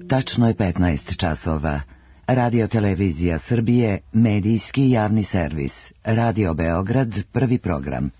Tačno je 15 časova. Radio Televizija Srbije, medijski javni servis. Radio Beograd, prvi program.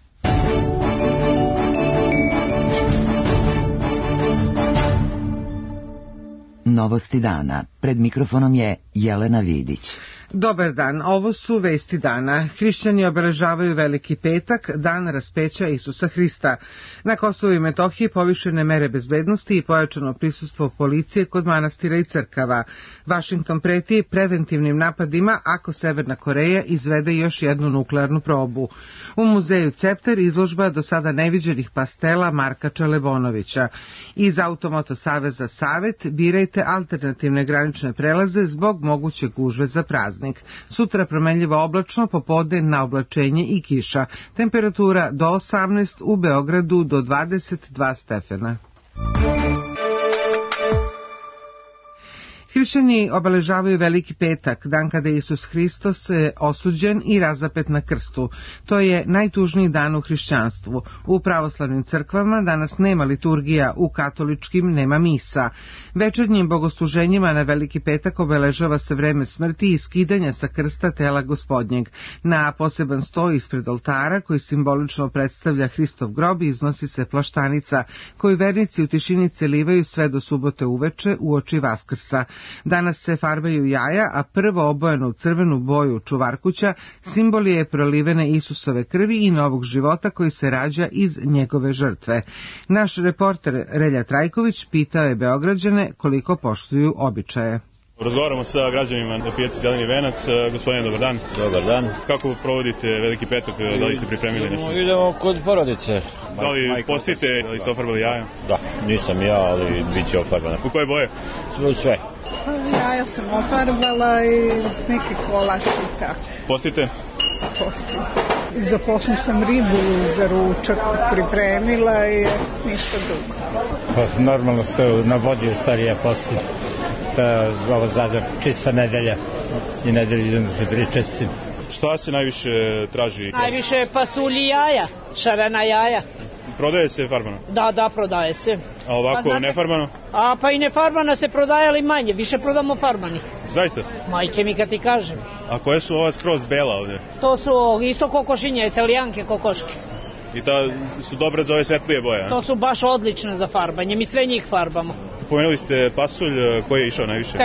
Novosti dana. Pred mikrofonom je Jelena Vidić. Dobar dan, ovo su vesti dana. Hrišćani obeležavaju Veliki petak, dan raspeća Isusa Hrista. Na Kosovu i Metohiji povišene mere bezbednosti i pojačano prisustvo policije kod manastira i crkava. Vašington preti preventivnim napadima ako Severna Koreja izvede još jednu nuklearnu probu. U muzeju Cepter izložba do sada neviđenih pastela Marka Čelebonovića. Iz Automoto saveza Savet birajte alternativne granične prelaze zbog moguće gužve za praznik. Sutra promenljivo oblačno, popodne na oblačenje i kiša. Temperatura do 18, u Beogradu do 22 stepena. Hrišćani obeležavaju Veliki petak, dan kada je Isus Hristos osuđen i razapet na krstu. To je najtužniji dan u hrišćanstvu. U pravoslavnim crkvama danas nema liturgija, u katoličkim nema misa. Večernjim bogosluženjima na Veliki petak obeležava se vreme smrti i skidanja sa krsta tela Gospodnjeg. Na poseban sto ispred oltara, koji simbolično predstavlja Hristov grob, iznosi se plaštanica, koju vernici u tišini celivaju sve do subote uveče uoči Vaskrsa. Danas se farbaju jaja, a prvo obojeno u crvenu boju čuvarkuća simbol je prolivene Isusove krvi i novog života koji se rađa iz njegove žrtve. Naš reporter Relja Trajković pitao je Beograđane koliko poštuju običaje. Razgovaramo sa građanima na pijaci Zeleni venac. Gospodine, dobar dan. Dobar dan. Kako provodite Veliki petak? Da li ste pripremili nešto? Idemo kod porodice. Da li postite? Da li ste ofarbali jaja? Da, nisam ja, ali bit će ofarbana. U koje boje? Sve. Jaja sam ofarbala i neke kolače i tako. Postite? Postim. Zaposlu sam ribu za ručak, pripremila i ništa drugo. Pa, normalno što na vodi je starija posti. To je ovo zadnja čista nedelja i nedelju idem da se pričestim. Šta se najviše traži? Najviše pasulji jaja, šarena jaja. Prodaje se farbano? Da, prodaje se. A ovako nefarbano? Pa i nefarbano se prodaje, ali manje, više prodamo farbanih. Zaista? Majke mi kad ti kažem. A koje su ova skroz bela ovde? To su isto kokošinje, italijanke kokoške. I ta su dobre za ove svetlije boje, a? To su baš odlične za farbanje, mi sve njih farbamo. Pomenuli ste pasulj, koji je išao najviše?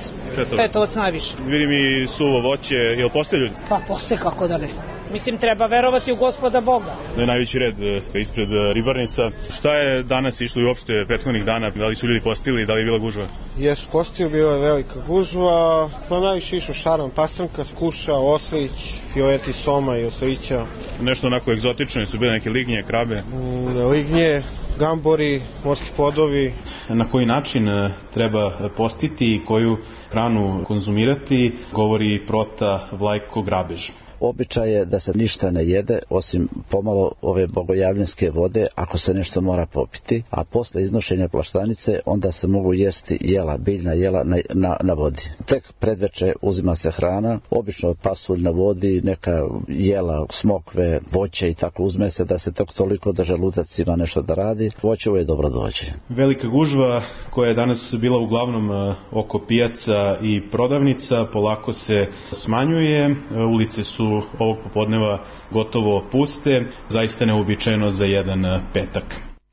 Tetovac najviše. Vidim i suvo voće, jel postoje ljudi? Pa postoje, kako da ne. Mislim, treba verovati u Gospoda Boga. Da je najveći red ispred ribarnica. Šta je danas išlo i uopšte prethodnih dana? Da li su ljudi postili, da li je bila gužva? Jesu postili, bila je velika gužva. Pa najviše išao šaran, pastranka, skuša, oslić, fioleti, soma i oslića. Nešto onako egzotično, su bile neke lignje, krabe? Lignje, gambori, morski plodovi. Na koji način treba postiti i koju hranu konzumirati, govori Prota Vlajko Grabež. Običaj je da se ništa ne jede osim pomalo ove bogojavljanske vode ako se nešto mora popiti, a posle iznošenja plaštanice onda se mogu jesti jela, biljna jela na vodi. Tek predveče uzima se hrana, obično pasulj na vodi, neka jela, smokve, voće i tako uzme se da se toliko da želudac ima nešto da radi. Voće je dobro dođe. Velika gužva koja je danas bila uglavnom oko pijaca i prodavnica polako se smanjuje, ulice su ovog popodneva gotovo puste, zaista neuobičajeno za jedan petak.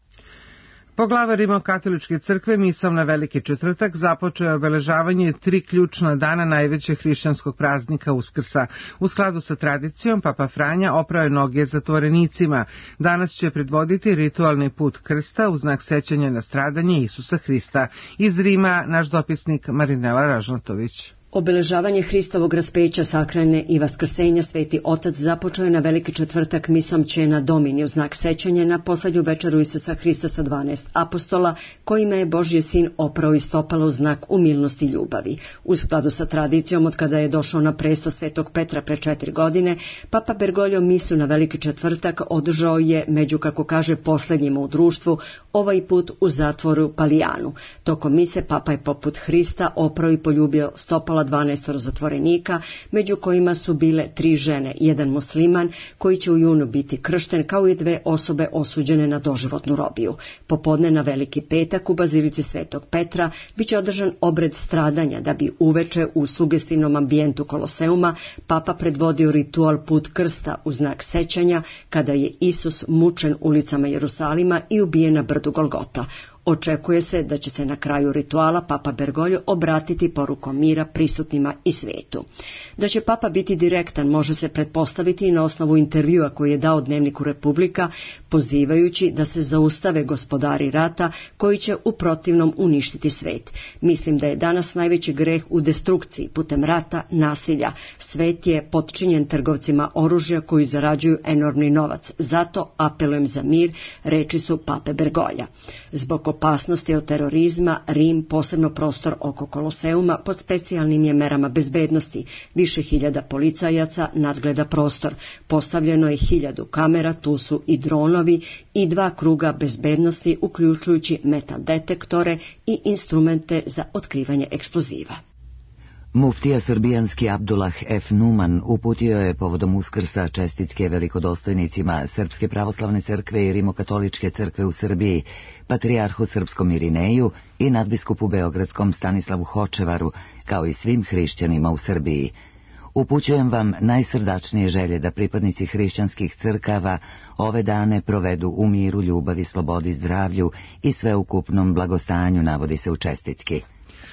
Po glavarima katoličke crkve misom na Veliki četvrtak započeo je obeležavanje 3 ključna dana najvećeg hrišćanskog praznika Uskrsa. U skladu sa tradicijom, Papa Franja oprao je noge zatvorenicima. Danas će predvoditi ritualni put krsta u znak sećanja na stradanje Isusa Hrista. Iz Rima naš dopisnik Marinela Ražnatović. Obeležavanje Hristovog raspeća, sakrane i vaskrsenja Sveti Otac započeo je na Veliki četvrtak misom Cena Domini u znak sećanja na poslednju večeru Isusa Hrista sa 12 apostola, kojima je Božji sin oprao i stopalo u znak umilnosti i ljubavi. U skladu sa tradicijom, od kada je došao na presto Svetog Petra pre 4 godine, Papa Bergoglio misu na Veliki četvrtak održao je među, kako kaže, poslednjima u društvu, ovaj put u zatvoru Palijanu. Tokom mise Papa je poput Hrista oprao i poljubio stopala Apostola 12 zatvorenika, među kojima su bile 3 žene, 1 musliman koji će u junu biti kršten, kao i 2 osobe osuđene na doživotnu robiju. Popodne na Veliki petak u Bazilici Svetog Petra biće održan obred stradanja, da bi uveče u sugestivnom ambijentu Koloseuma Papa predvodio ritual Put krsta u znak sećanja kada je Isus mučen ulicama Jerusalima i ubijen na brdu Golgota. Očekuje se da će se na kraju rituala Papa Bergoglio obratiti porukom mira prisutnima i svetu. Da će Papa biti direktan može se pretpostaviti i na osnovu intervjua koji je dao Dnevniku Republika, pozivajući da se zaustave gospodari rata koji će u protivnom uništiti svet. Mislim da je danas najveći greh u destrukciji putem rata, nasilja. Svet je potčinjen trgovcima oružja koji zarađuju enormni novac. Zato apelujem za mir, reči su Pape Bergoglja. Zbog opasnosti od terorizma, Rim, posebno prostor oko Koloseuma, pod specijalnim je merama bezbednosti. Više hiljada policajaca nadgleda prostor. Postavljeno je 1000 kamera, tu su i dronovi i 2 kruga bezbednosti, uključujući metal detektore i instrumente za otkrivanje eksploziva. Muftija srbijanski Abdullah F. Numan uputio je povodom Uskrsa čestitke velikodostojnicima Srpske pravoslavne crkve i Rimokatoličke crkve u Srbiji, patrijarhu srpskom Irineju i nadbiskupu beogradskom Stanislavu Hočevaru, kao i svim hrišćanima u Srbiji. Upućujem vam najsrdačnije želje da pripadnici hrišćanskih crkava ove dane provedu u miru, ljubavi, slobodi, zdravlju i sveukupnom blagostanju, navodi se u čestitki.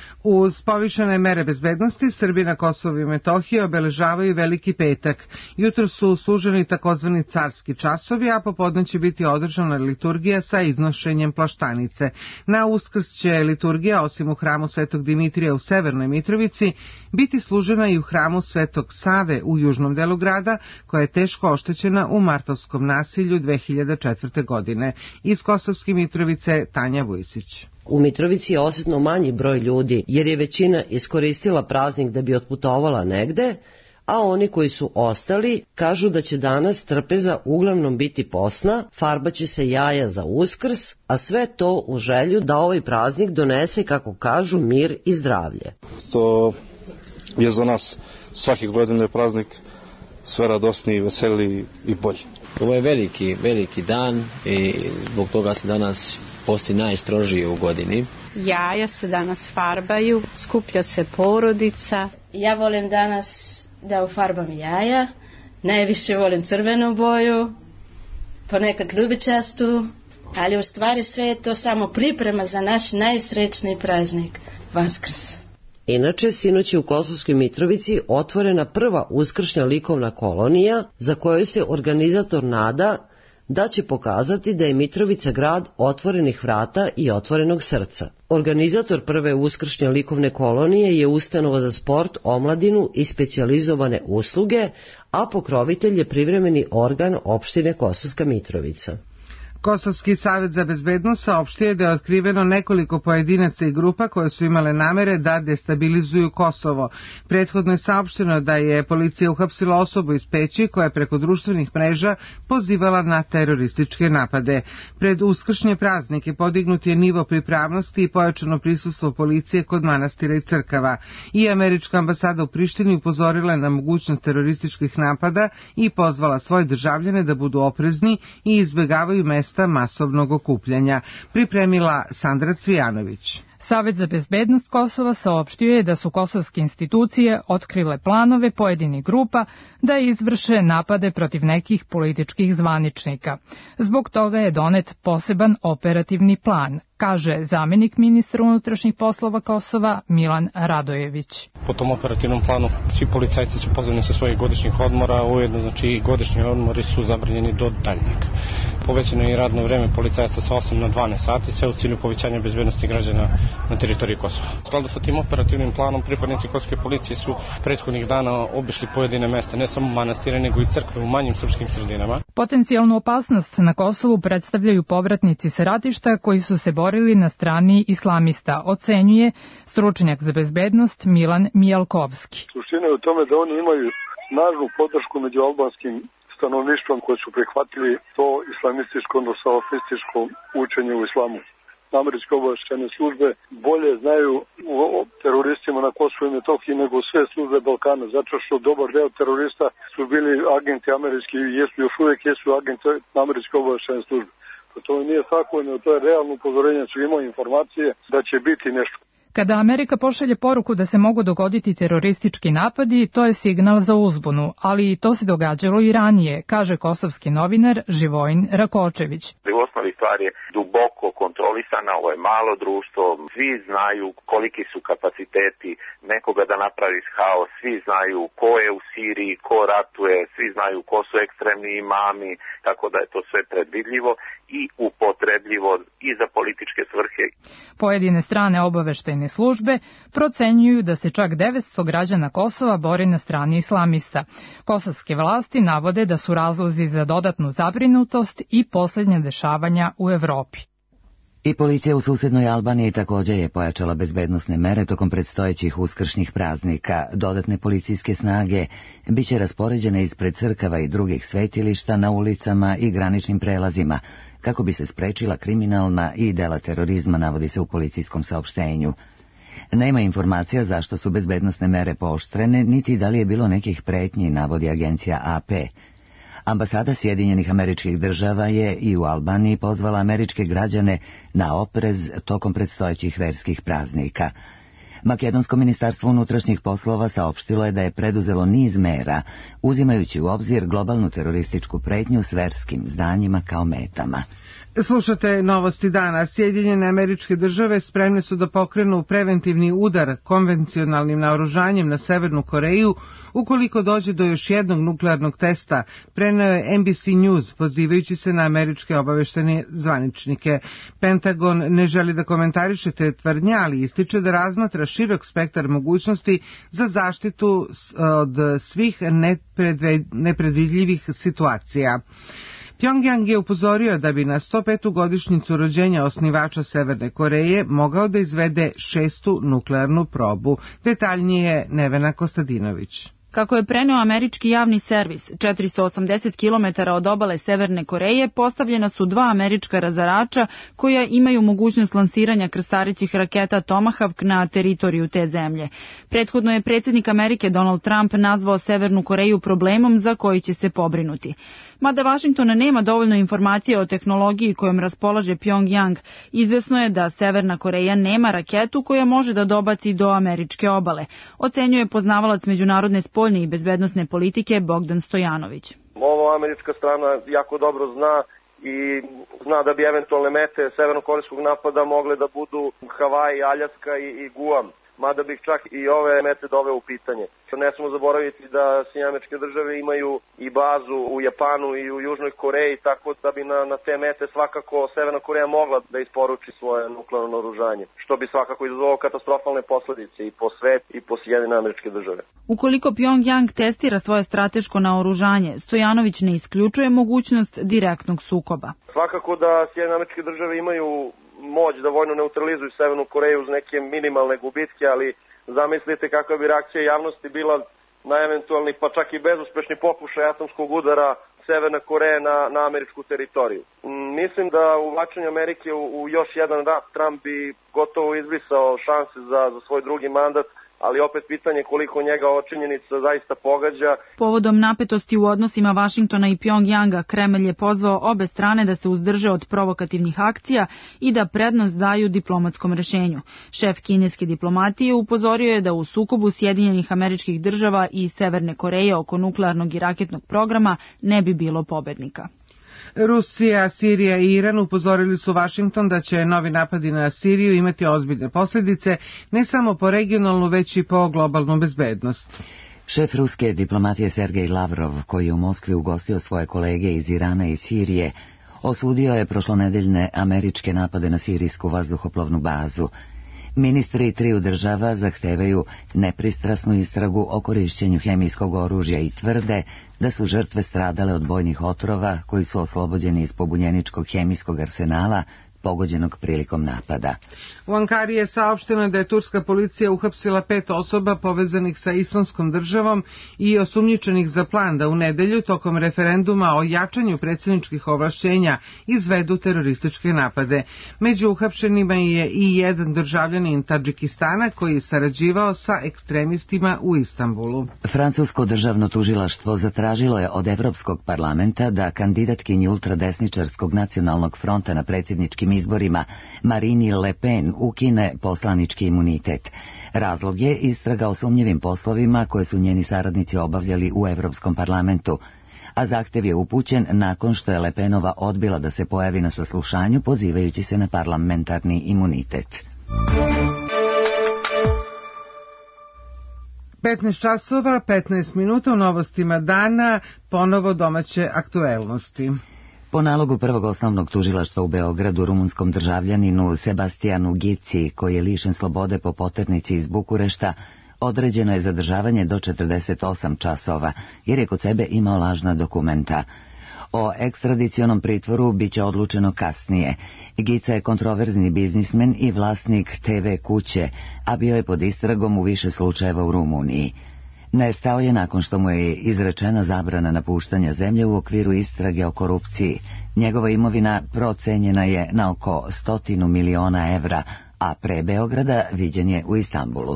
Uz povišene mere bezbednosti, Srbi na Kosovu i Metohiji obeležavaju Veliki petak. Jutro su služeni takozvani carski časovi, a popodne će biti održana liturgija sa iznošenjem plaštanice. Na Uskrs će liturgija, osim u hramu Svetog Dimitrija u Severnoj Mitrovici, biti služena i u hramu Svetog Save u južnom delu grada, koja je teško oštećena u martovskom nasilju 2004. godine. Iz Kosovske Mitrovice Tanja Vujsić. U Mitrovici je osetno manji broj ljudi, jer je većina iskoristila praznik da bi otputovala negde, a oni koji su ostali kažu da će danas trpeza uglavnom biti posna, farbaće se jaja za Uskrs, a sve to u želju da ovaj praznik donese, kako kažu, mir i zdravlje. To je za nas svake godine praznik sve radosniji, veseliji i bolji. Ovo je veliki dan i zbog toga se danas posti najstrožije u godini. Jaja se danas farbaju, skuplja se porodica. Ja volim danas da ufarbam jaja, najviše volim crvenu boju, ponekad ljubičastu, ali u stvari sve je to samo priprema za naš najsrećniji praznik, Vaskrs. Inače, sinoć je u Kosovskoj Mitrovici otvorena prva uskršnja likovna kolonija, za koju se organizator nada da će pokazati da je Mitrovica grad otvorenih vrata i otvorenog srca. Organizator prve uskršnje likovne kolonije je ustanova za sport, omladinu i specijalizovane usluge, a pokrovitelj je privremeni organ opštine Kosovska Mitrovica. Kosovski savjet za bezbednost saopštio je da je otkriveno nekoliko pojedinaca i grupa koje su imale namere da destabilizuju Kosovo. Prethodno je saopšteno da je policija uhapsila osobu iz Peći koja je preko društvenih mreža pozivala na terorističke napade. Pred uskršnje praznike podignut je nivo pripravnosti i pojačano prisustvo policije kod manastira i crkava. I američka ambasada u Prištini upozorila na mogućnost terorističkih napada i pozvala svoje državljane da budu oprezni i izbjegavaju mesta masovnog okupljanja. Pripremila Sandra Cvijanović. Savet za bezbednost Kosova saopštio je da su kosovske institucije otkrile planove pojedinih grupa da izvrše napade protiv nekih političkih zvaničnika. Zbog toga je donet poseban operativni plan, kaže zamjenik ministra unutrašnjih poslova Kosova Milan Radojević. Po tom operativnom planu svi policajci su pozvani sa svojih godišnjih odmora, ujedno znači i godišnji odmori su zabranjeni do daljnjeg. Povećano je i radno vreme policajaca sa 8 na 12 sati, sve u cilju povećanja bezbednosti građana na teritoriji Kosova. U skladu sa tim operativnim planom pripadnici kosovske policije su prethodnih dana obišli pojedine mesta, ne samo manastire, nego i crkve u manjim srpskim sredinama. Potencijalnu opasnost na Kosovu predstavljaju povratnici sa ratišta koji su se borili na strani islamista, ocenjuje stručnjak za bezbednost Milan Mijalkovski. Suština je u tome da oni imaju snažnu podršku među albanskim stanovništvom koji su prihvatili to islamističko, odnosno salafističko učenje u islamu. američke obavještajne službe bolje znaju o teroristima na Kosovu i Metohiji nego sve službe Balkana, zato što dobar deo terorista su bili agenti američki i još uvijek jesu agenti američke obavještajne službe. To nije svakodnevno, to je realno upozorenje, su imao informacije da će biti nešto. Kada Amerika pošalje poruku da se mogu dogoditi teroristički napadi, to je signal za uzbunu, ali to se događalo i ranije, kaže kosovski novinar Živojin Rakočević. U osnovi stvar je duboko kontrolisana, ovo je malo društvo, svi znaju koliki su kapaciteti nekoga da napravi haos, svi znaju ko je u Siriji, ko ratuje, svi znaju ko su ekstremni imami, tako da je to sve predvidljivo i upotrebljivo i za političke svrhe. Pojedine strane obaveštajne službe procenjuju da se čak 900 građana Kosova bori na strani islamista. Kosovske vlasti navode da su razlozi za dodatnu zabrinutost i posljednja dešavanja u Evropi. I policija u susednoj Albaniji također je pojačala bezbednosne mere tokom predstojećih uskršnjih praznika. Dodatne policijske snage biće raspoređene ispred crkava i drugih svetilišta na ulicama i graničnim prelazima, kako bi se sprečila kriminalna i dela terorizma, navodi se u policijskom saopštenju. Nema informacija zašto su bezbednosne mere pooštrene, niti da li je bilo nekih pretnji, navodi agencija AP. Ambasada Sjedinjenih Američkih Država je i u Albaniji pozvala američke građane na oprez tokom predstojećih verskih praznika. Makedonsko ministarstvo unutrašnjih poslova saopštilo je da je preduzelo niz mera, uzimajući u obzir globalnu terorističku pretnju s verskim zdanjima kao metama. Slušate novosti dana. Sjedinjene Američke Države spremne su da pokrenu preventivni udar konvencionalnim naoružanjem na Severnu Koreju ukoliko dođe do još jednog nuklearnog testa, preneo je NBC News pozivajući se na američke obaveštajne zvaničnike. Pentagon ne želi da komentariše te tvrdnje, ali ističe da razmatra širok spektar mogućnosti za zaštitu od svih nepredvidljivih situacija. Pjongjang je upozorio da bi na 105. godišnjicu rođenja osnivača Severne Koreje mogao da izvede 6. nuklearnu probu. Detaljnije Nevena Kostadinović. Kako je preneo američki javni servis, 480 km od obale Severne Koreje postavljena su 2 američka razarača koja imaju mogućnost lansiranja krstarećih raketa Tomahawk na teritoriju te zemlje. Prethodno je predsjednik Amerike Donald Trump nazvao Severnu Koreju problemom za koji će se pobrinuti. Mada Vašingtona nema dovoljno informacije o tehnologiji kojom raspolaže Pjongjang, izvesno je da Severna Koreja nema raketu koja može da dobaci do američke obale, ocenjuje poznavalac međunarodne spoljne i bezbednosne politike Bogdan Stojanović. Ovo američka strana jako dobro zna i zna da bi eventualne mete severnokorejskog napada mogle da budu Havaji, Aljaska i Guam. Mada bih čak i ove mete doveo u pitanje. Ne smemo zaboraviti da Sjedinjene Američke Države imaju i bazu u Japanu i u Južnoj Koreji, tako da bi na te mete svakako Severna Koreja mogla da isporuči svoje nuklearno naoružanje, što bi svakako izazvalo katastrofalne posljedice i po svet i po Sjedinjene Američke Države. Ukoliko Pjongjang testira svoje strateško naoružanje, Stojanović ne isključuje mogućnost direktnog sukoba. Svakako da Sjedinjene Američke Države imaju moć da vojno neutralizuju Severnu Koreju uz neke minimalne gubitke, ali zamislite kakva bi reakcija javnosti bila na eventualni, pa čak i bezuspešni pokušaj atomskog udara Severne Koreje na američku teritoriju. Mislim da uvlačenje Amerike u još jedan rat Trump bi gotovo izbrisao šanse za svoj drugi mandat, ali opet pitanje koliko njega ova činjenica zaista pogađa. Povodom napetosti u odnosima Vašingtona i Pjongjanga, Kremlj je pozvao obe strane da se uzdrže od provokativnih akcija i da prednost daju diplomatskom rešenju. Šef kineske diplomatije upozorio je da u sukobu Sjedinjenih Američkih Država i Severne Koreje oko nuklearnog i raketnog programa ne bi bilo pobednika. Rusija, Sirija i Iran upozorili su Vašington da će novi napadi na Siriju imati ozbiljne posljedice ne samo po regionalnu, već i po globalnu bezbednost. Šef ruske diplomatije Sergej Lavrov, koji je u Moskvi ugostio svoje kolege iz Irana i Sirije, osudio je prošlonedeljne američke napade na sirijsku vazduhoplovnu bazu. Ministri triju država zahtevaju nepristrasnu istragu o korišćenju hemijskog oružja i tvrde da su žrtve stradale od bojnih otrova koji su oslobođeni iz pobunjeničkog hemijskog arsenala pogođenog prilikom napada. U Ankari je saopšteno da je turska policija uhapsila 5 osoba povezanih sa Islamskom državom i osumnjičenih za plan da u nedelju tokom referenduma o jačanju predsjedničkih ovlašćenja izvedu terorističke napade. Među uhapšenima je i jedan državljanin Tadžikistana koji je sarađivao sa ekstremistima u Istanbulu. Francusko državno tužilaštvo zatražilo je od Evropskog parlamenta da kandidatkinji ultradesničarskog nacionalnog fronta na predsjedničkim izborima Marine Le Pen ukine poslanički imunitet. Razlog je istraga o sumnjivim poslovima koje su njeni saradnici obavljali u Evropskom parlamentu, a zahtev je upućen nakon što je Le Penova odbila da se pojavi na saslušanju pozivajući se na parlamentarni imunitet. 15 časova, 15 minuta u novostima dana, ponovo domaće aktuelnosti. Po nalogu prvog osnovnog tužilaštva u Beogradu rumunskom državljaninu Sebastijanu Gici, koji je lišen slobode po poternici iz Bukurešta, određeno je zadržavanje do 48 časova, jer je kod sebe imao lažna dokumenta. O ekstradicionom pritvoru biće odlučeno kasnije. Gica je kontroverzni biznismen i vlasnik TV kuće, a bio je pod istragom u više slučajeva u Rumuniji. Nestao je nakon što mu je izrečena zabrana napuštanja zemlje u okviru istrage o korupciji. Njegova imovina procenjena je na oko 100 miliona evra, a pre Beograda viđen je u Istanbulu.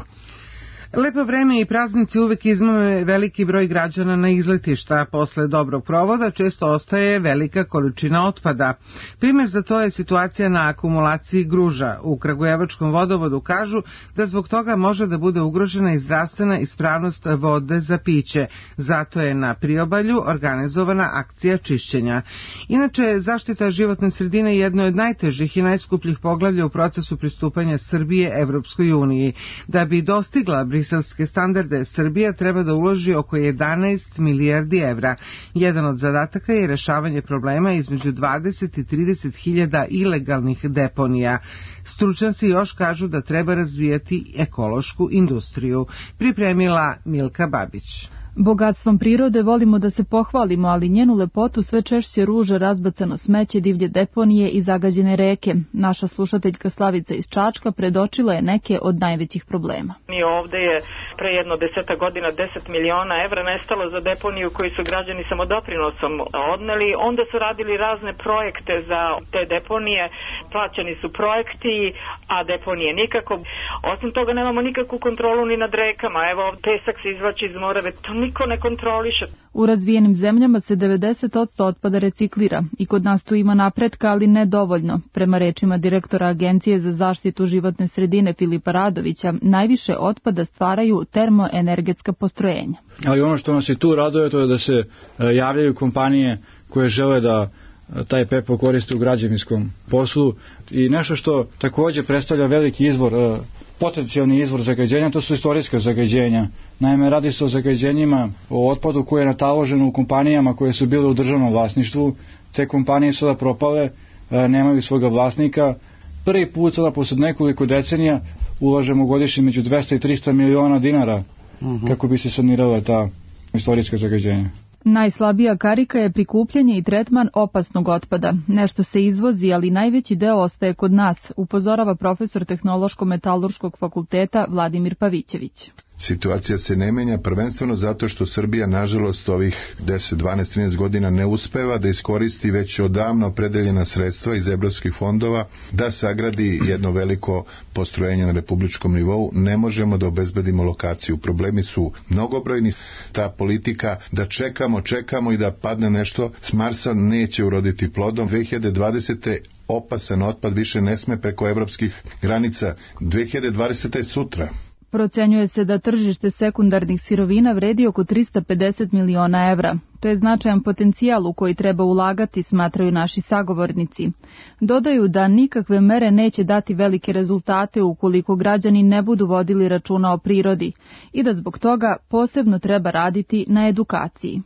Lepo vreme i praznici uvek izmame veliki broj građana na izletišta. Posle dobrog provoda često ostaje velika količina otpada. Primjer za to je situacija na akumulaciji gruža. U Kragujevačkom vodovodu kažu da zbog toga može da bude ugrožena i zdravstvena ispravnost vode za piće. Zato je na priobalju organizovana akcija čišćenja. Inače, zaštita životne sredine je jedno od najtežih i najskupljih poglavlja u procesu pristupanja Srbije Evropskoj uniji. Da bi dostigla briselske standarde, Srbija treba da uloži oko 11 milijardi evra. Jedan od zadataka je rešavanje problema između 20 i 30 hiljada ilegalnih deponija. Stručnjaci još kažu da treba razvijati ekološku industriju. Pripremila Milka Babić. Bogatstvom prirode volimo da se pohvalimo, ali njenu lepotu sve češće ruže razbacano smeće, divlje deponije i zagađene reke. Naša slušateljka Slavica iz Čačka predočila je neke od najvećih problema. I ovde je pre jedno 10 godina 10 miliona evra nestalo za deponiju koju su građani samodoprinosom odneli. Onda su radili razne projekte za te deponije, plaćani su projekti, a deponije nikako. Osim toga nemamo nikakvu kontrolu ni nad rekama. Evo, pesak se izvlači iz Morave, to niko ne kontroliše. U razvijenim zemljama se 90% otpada reciklira i kod nas tu ima napretka, ali ne dovoljno. Prema rečima direktora Agencije za zaštitu životne sredine Filipa Radovića, najviše otpada stvaraju termoenergetska postrojenja. Ali ono što nas i tu raduje to je da se javljaju kompanije koje žele da taj pepeo koriste u građevinskom poslu i nešto što također predstavlja veliki izvor, potencijalni izvor zagađenja, to su istorijska zagađenja. Naime, radi se o zagađenjima, o otpadu koje je nataloženo u kompanijama koje su bile u državnom vlasništvu. Te kompanije sada propale, nemaju svoga vlasnika. Prvi put sada posle nekoliko decenija ulažemo godišnje među 200 i 300 miliona dinara kako bi se sanirala ta istorijska zagađenja. Najslabija karika je prikupljanje i tretman opasnog otpada. Nešto se izvozi, ali najveći deo ostaje kod nas, upozorava profesor Tehnološko-metalurškog fakulteta Vladimir Pavićević. Situacija se ne menja prvenstveno zato što Srbija nažalost ovih 10, 12, 13 godina ne uspeva da iskoristi već odavno opredeljena sredstva iz evropskih fondova da sagradi jedno veliko postrojenje na republičkom nivou. Ne možemo da obezbedimo lokaciju. Problemi su mnogobrojni. Ta politika da čekamo i da padne nešto s Marsa neće uroditi plodom. 2020. opasan otpad više ne sme preko evropskih granica. 2020. je sutra. Procenjuje se da tržište sekundarnih sirovina vredi oko 350 miliona evra. To je značajan potencijal u koji treba ulagati, smatraju naši sagovornici. Dodaju da nikakve mere neće dati velike rezultate ukoliko građani ne budu vodili računa o prirodi i da zbog toga posebno treba raditi na edukaciji.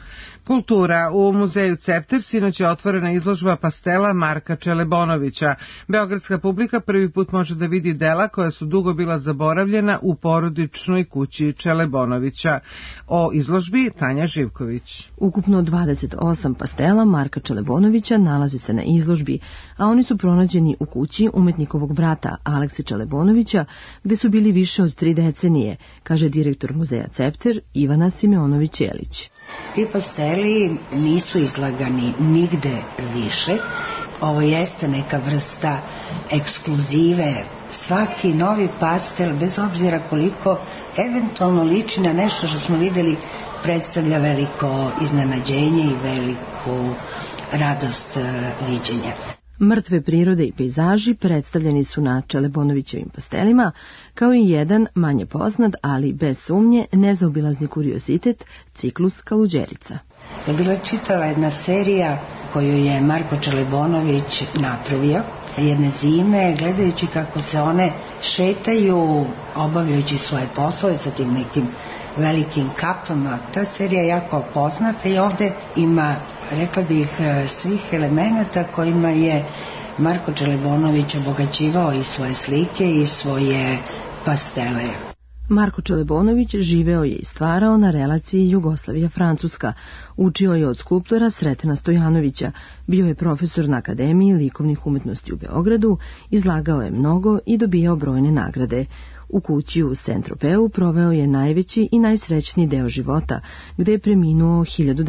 Kultura. U muzeju Cepter sinoć je otvorena izložba pastela Marka Čelebonovića. Beogradska publika prvi put može da vidi dela koja su dugo bila zaboravljena u porodičnoj kući Čelebonovića. O izložbi Tanja Živković. Ukupno 28 pastela Marka Čelebonovića nalazi se na izložbi, a oni su pronađeni u kući umetnikovog brata Aleksi Čelebonovića, gde su bili više od 3 decenije, kaže direktor muzeja Cepter Ivana Simeonović-Jelić. Ti pasteli nisu izlagani nigde više. Ovo jeste neka vrsta ekskluzive. Svaki novi pastel, bez obzira koliko eventualno liči na nešto što smo videli, predstavlja veliko iznenađenje i veliku radost viđenja. Mrtve prirode i pejzaži predstavljeni su na Čelebonovićevim pastelima, kao i jedan manje poznat, ali bez sumnje nezaobilazni kuriositet, ciklus Kaluđerica. To je bila čitava jedna serija koju je Marko Čelebonović napravio jedne zime, gledajući kako se one šetaju, obavljajući svoje poslove sa tim nekim velikim kapama. Ta serija je jako poznata i ovde ima, rekla bih, svih elemenata kojima je Marko Čelebonović obogaćivao i svoje slike i svoje pastele. Marko Čelebonović živeo je i stvarao na relaciji Jugoslavija-Francuska, učio je od skulptora Sretena Stojanovića, bio je profesor na Akademiji likovnih umetnosti u Beogradu, izlagao je mnogo i dobijao brojne nagrade. U kući u Saint-Tropeu proveo je najveći i najsrećniji deo života, gde je preminuo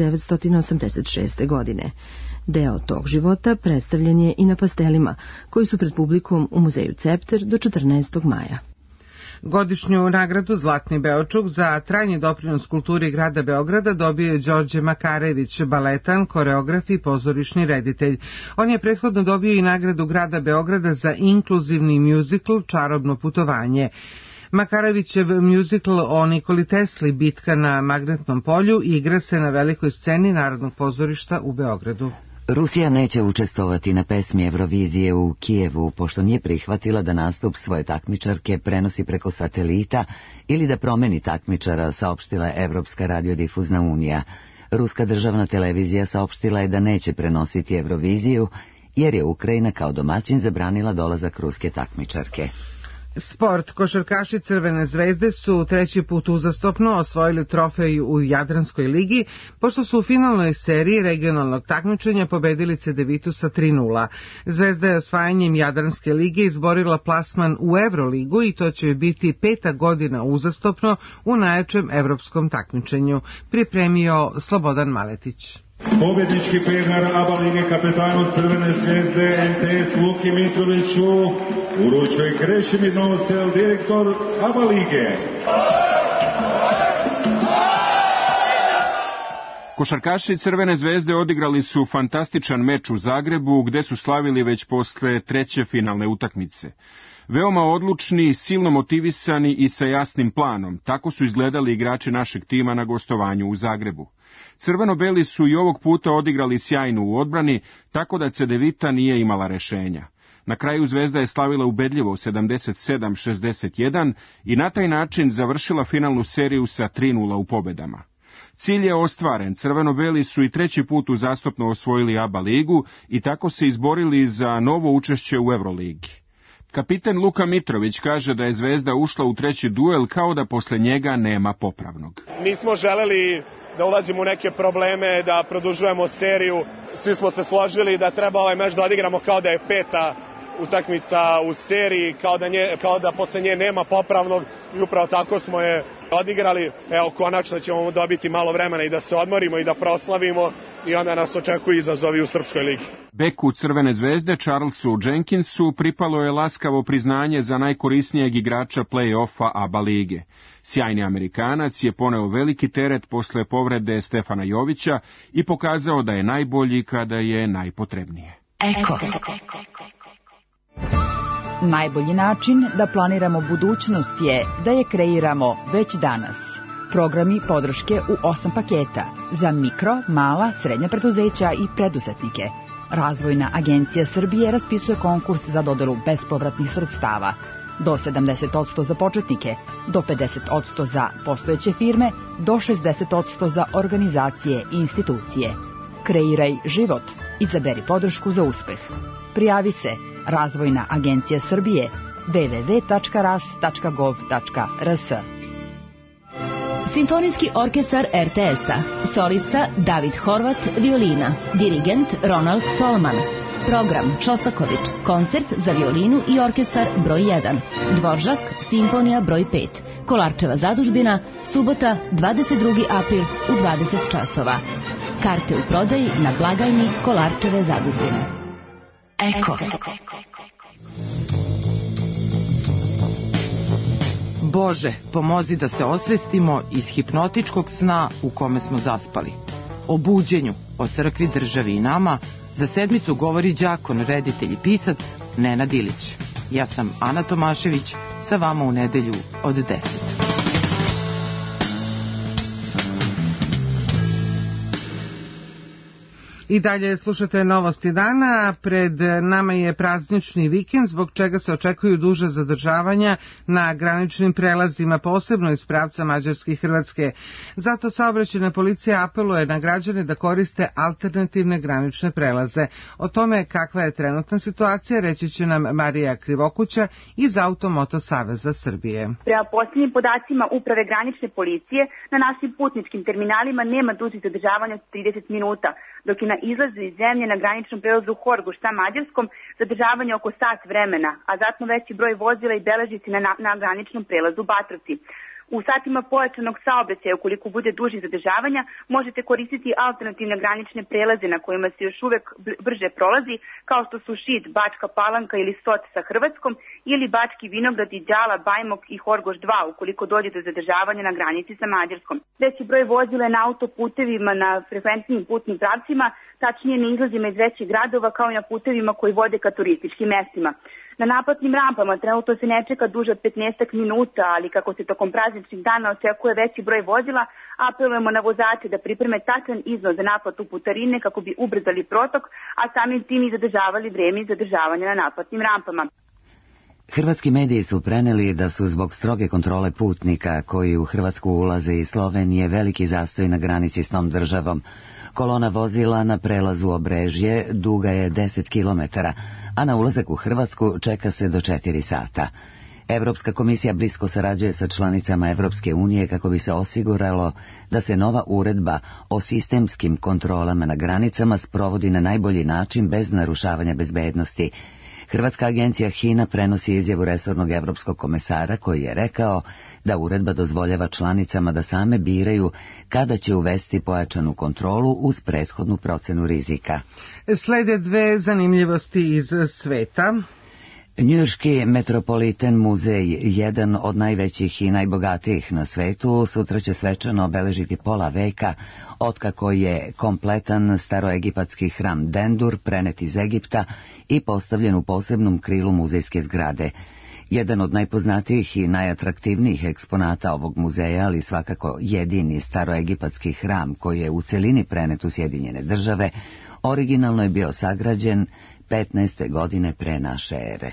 1986. godine. Deo tog života predstavljen je i na pastelima, koji su pred publikom u muzeju Cepter do 14. maja. Godišnju nagradu Zlatni Beočuk za trajni doprinos kulturi grada Beograda dobio je Đorđe Makarević, baletan, koreograf i pozorišni reditelj. On je prethodno dobio i nagradu grada Beograda za inkluzivni mjuzikl Čarobno putovanje. Makarevićev mjuzikl o Nikoli Tesli Bitka na magnetnom polju igra se na velikoj sceni Narodnog pozorišta u Beogradu. Rusija neće učestvovati na pesmi Eurovizije u Kijevu, pošto nije prihvatila da nastup svoje takmičarke prenosi preko satelita ili da promeni takmičara, saopštila je Evropska radiodifuzna unija. Ruska državna televizija saopštila je da neće prenositi Euroviziju, jer je Ukrajina kao domaćin zabranila dolazak ruske takmičarke. Sport. Košarkaši Crvene zvezde su treći put uzastopno osvojili trofej u Jadranskoj ligi, pošto su u finalnoj seriji regionalnog takmičenja pobedili Cedevitu sa 3:0. Zvezda je osvajanjem Jadranske lige izborila plasman u Evroligu i to će biti 5. godina uzastopno u najjačem evropskom takmičenju, pripremio Slobodan Maletić. Pobjednički penar ABA lige kapetanu Crvene zvezde MTS Luki Mitroviću uručuje Krešimir Novosel, direktor ABA lige. Košarkaši Crvene zvezde odigrali su fantastičan meč u Zagrebu, gde su slavili već posle treće finalne utakmice. Veoma odlučni, silno motivisani i sa jasnim planom, tako su izgledali igrači našeg tima na gostovanju u Zagrebu. Crveno-beli su i ovog puta odigrali sjajno u odbrani, tako da Cedevita nije imala rešenja. Na kraju Zvezda je slavila ubedljivo 77-61 i na taj način završila finalnu seriju sa 3:0 u pobedama. Cilj je ostvaren, Crveno-beli su i treći put uzastopno osvojili ABA ligu i tako se izborili za novo učešće u Euroligi. Kapiten Luka Mitrović kaže da je Zvezda ušla u treći duel kao da posle njega nema popravnog. Nismo želeli da ulazimo u neke probleme, da produžujemo seriju. Svi smo se složili da treba ovaj meč da odigramo kao da je 5. utakmica u seriji, kao da posle nje nema popravnog i upravo tako smo je odigrali. Evo, konačno ćemo dobiti malo vremena i da se odmorimo i da proslavimo i onda nas očekuju izazovi u Srpskoj ligi. Beku Crvene zvezde Charlesu Jenkinsu pripalo je laskavo priznanje za najkorisnijeg igrača play-offa ABA lige. Sjajni Amerikanac je poneo veliki teret posle povrede Stefana Jovića i pokazao da je najbolji kada je najpotrebnije. Eko. Najbolji način da planiramo budućnost je da je kreiramo već danas. Programi podrške u 8 paketa za mikro, mala, srednja preduzeća i preduzetnike. Razvojna agencija Srbije raspisuje konkurs za dodelu bespovratnih sredstava. do 70% za početnike, do 50% za postojeće firme, do 60% za organizacije i institucije. Kreiraj život. Izaberi podršku za uspeh. Prijavi se Razvojna agencija Srbije www.ras.gov.rs. Simfonijski orkestar RTS-a. Solista David Horvat, violina. Dirigent Ronald Stolman. Program Šostaković, koncert za violinu i orkestar broj 1. Dvoržak, simfonija broj 5. Kolarčeva zadužbina, subota 22. april u 20 časova. Karte u prodaji na blagajni Kolarčeve zadužbine. Eko. Bože, pomozi da se osvestimo iz hipnotičkog sna u kome smo zaspali. O buđenju, o crkvi, državi i nama, za sedmicu govori đakon, reditelj i pisac Nenad Ilić. Ja sam Ana Tomašević, sa vama u nedelju od 10. I dalje slušate Novosti dana. Pred nama je praznični vikend, zbog čega se očekuju duže zadržavanja na graničnim prelazima, posebno iz pravca Mađarske i Hrvatske. Zato saobraćajna policija apeluje na građane da koriste alternativne granične prelaze. O tome kakva je trenutna situacija reći će nam Marija Krivokuća iz Automoto Saveza Srbije. Prema posljednjim podacima Uprave granične policije, na našim putničkim terminalima nema dužih zadržavanja od 30 minuta, dok je na izlazu iz zemlje na graničnom prelazu Horgoš sa Mađarskom zadržavanje oko sat vremena, a zatim veći broj vozila i beleži se na graničnom prelazu Batrovci. U satima pojačanog saobraćaja, ukoliko bude dužih zadržavanja, možete koristiti alternativne granične prelaze na kojima se još uvek brže prolazi, kao što su Šid, Bačka Palanka ili Sot sa Hrvatskom, ili Bački Vinograd i Đala, Bajmok i Horgoš 2, ukoliko dođe do zadržavanja na granici sa Mađarskom. Veći broj vozila je na autoputevima na frekventnim putnim pravcima, tačnije na izlazima iz većih gradova, kao i na putevima koji vode ka turističkim mestima. Na naplatnim rampama trenutno se ne čeka duže od 15 minuta, ali kako se tokom prazničnih dana očekuje veći broj vozila, apelujemo na vozače da pripreme tačan iznos za naplatu putarine kako bi ubrzali protok, a samim tim i zadržavali vreme zadržavanja na naplatnim rampama. Hrvatski mediji su preneli da su zbog stroge kontrole putnika koji u Hrvatsku ulaze iz Slovenije veliki zastoj na granici s tom državom. Kolona vozila na prelazu Obrežje duga je 10 km, a na ulazak u Hrvatsku čeka se do 4 sata. Evropska komisija blisko sarađuje sa članicama Evropske unije kako bi se osiguralo da se nova uredba o sistemskim kontrolama na granicama sprovodi na najbolji način bez narušavanja bezbednosti. Hrvatska agencija HINA prenosi izjavu resornog evropskog komesara koji je rekao da uredba dozvoljava članicama da same biraju kada će uvesti pojačanu kontrolu uz prethodnu procenu rizika. Slede dve zanimljivosti iz sveta. Njujorški Metropolitan muzej, jedan od najvećih i najbogatijih na svetu, sutra će svečano obeležiti pola veka otkako je kompletan staroegipatski hram Dendur prenet iz Egipta i postavljen u posebnom krilu muzejske zgrade. Jedan od najpoznatijih i najatraktivnijih eksponata ovog muzeja, ali svakako jedini staroegipatski hram koji je u celini prenet u Sjedinjene Države, originalno je bio sagrađen 15. godine pre naše ere.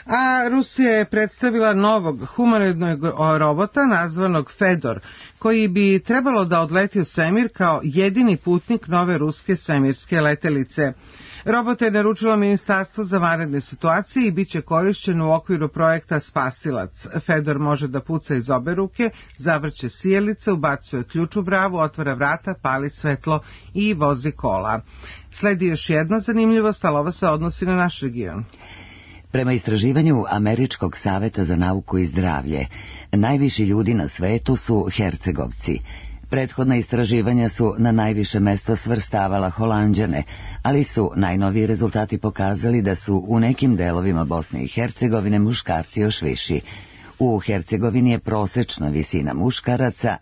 A Rusija je predstavila novog humanoidnog robota nazvanog Fedor, koji bi trebalo da odleti u svemir kao jedini putnik nove ruske svemirske letelice. Robot je naručilo Ministarstvo za vanredne situacije i bit će korišćen u okviru projekta Spasilac. Fedor može da puca iz obe ruke, zavrće sijalice, ubacuje ključ u bravu, otvara vrata, pali svetlo i vozi kola. Sledi još jedna zanimljivost, ali ova se odnosi na naš region. Prema istraživanju Američkog saveta za nauku i zdravlje, najviši ljudi na svetu su Hercegovci. Prethodna istraživanja su na najviše mesto svrstavala Holanđane, ali su najnoviji rezultati pokazali da su u nekim delovima Bosne i Hercegovine muškarci još viši. U Hercegovini je prosečna visina muškaraca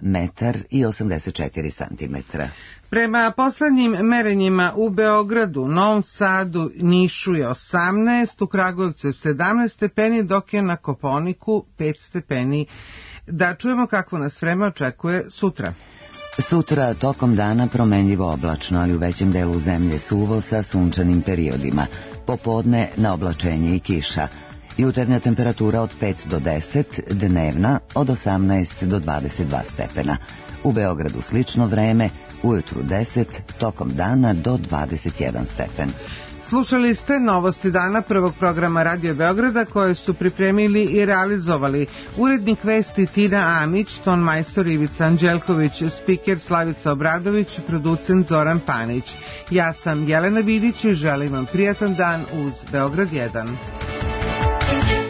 1,84 m. Prema poslednjim merenjima u Beogradu, Novom Sadu, Nišu je 18, u Kragujevcu je 17 stepeni, dok je na Kopaoniku 5 stepeni. Da čujemo kako nas vreme očekuje sutra. Sutra tokom dana promenljivo oblačno, ali u većem delu zemlje suvo sa sunčanim periodima. Popodne na oblačenje i kiša. Jutarnja temperatura od 5 do 10, dnevna od 18 do 22 stepena. U Beogradu slično vreme, ujutru 10, tokom dana do 21 stepen. Slušali ste novosti dana prvog programa Radio Beograda koje su pripremili i realizovali urednik vesti Tina Amić, ton majstor Ivica Anđelković, spiker Slavica Obradović, producent Zoran Panić. Ja sam Jelena Vidić i želim vam prijatan dan uz Beograd 1.